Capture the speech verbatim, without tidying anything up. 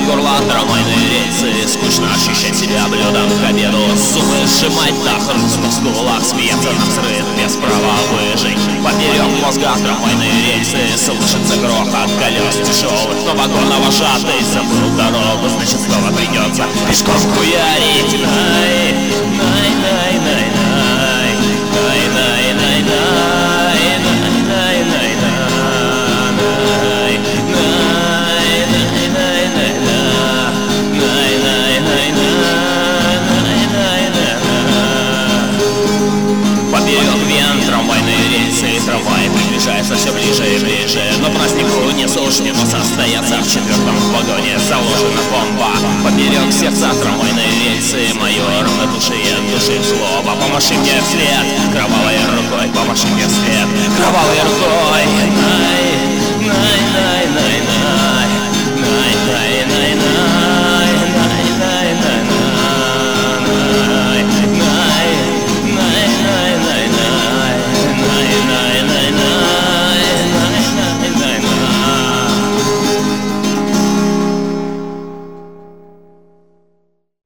горло трамвайные рельсы. Скучно ощущать себя блюдом к обеду. Зубы сжимать на хрустных скулах. Смеяться на взрыв без права выжить. Поперек мозга трамвайные рельсы. Слышится грохот колес тяжелых, но вагоновожатый забыл дорогу, значит снова придется пешком хуярить. Най, най, най, най, най, най, най, най, най, най, най, най, трамвай приближается все ближе и ближе, но празднику не суждено состояться. В четвертом вагоне заложена бомба. Поперек сердца трамвайные рельсы. Майор равнодушие душит злоба. Помаши мне вслед кровавой рукой, помаши мне вслед кровавой рукой. Ай,